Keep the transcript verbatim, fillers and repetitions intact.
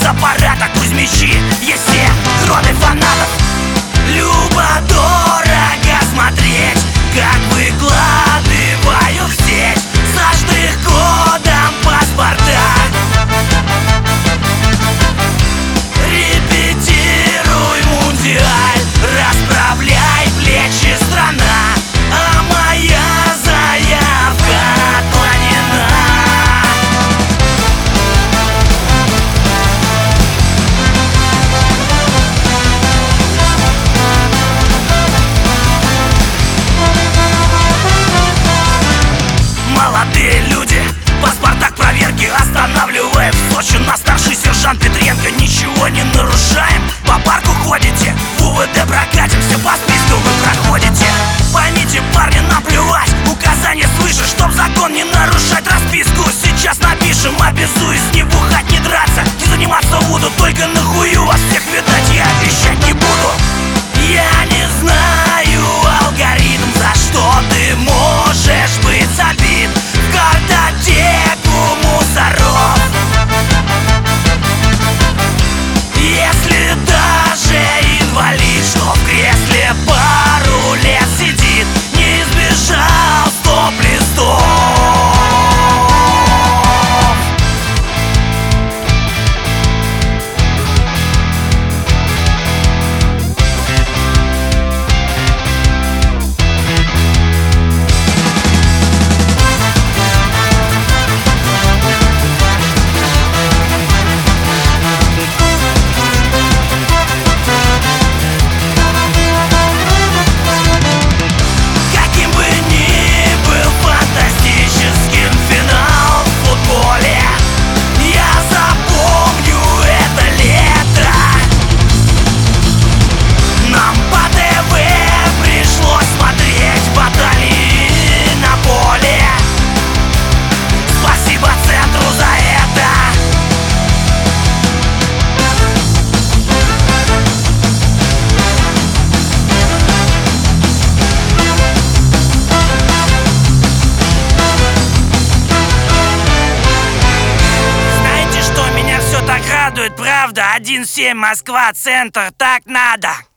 аппарата Кузьмичи. Есть все, кроме фанатов. Любо-дорого смотреть, как выкладываю в сеть с штрих-кодом паспорта. Репетируй мундиаль, расправляй плечи, страна, а моя заявка отклонена. Молодые люди, паспорта к проверке останавливаем в Сочи. На старший сержант Петренко, ничего не нарушаем. По парку ходите, в УВД прокатимся, по списку вы проходите. Поймите, парни, наплевать, указания свыше, чтоб закон не нарушать. Расписку сейчас напишем, обязуюсь не бухать, не драться, не заниматься вуду, только нахую вас всех видать я обещать не буду. Я не знаю алгоритм, за что ты можешь быть забит в картотеку мусоров. Если даже инвалид, что в кресле пару лет сидит, не избежал стоп-листов. Правда, один семь Москва, центр, так надо.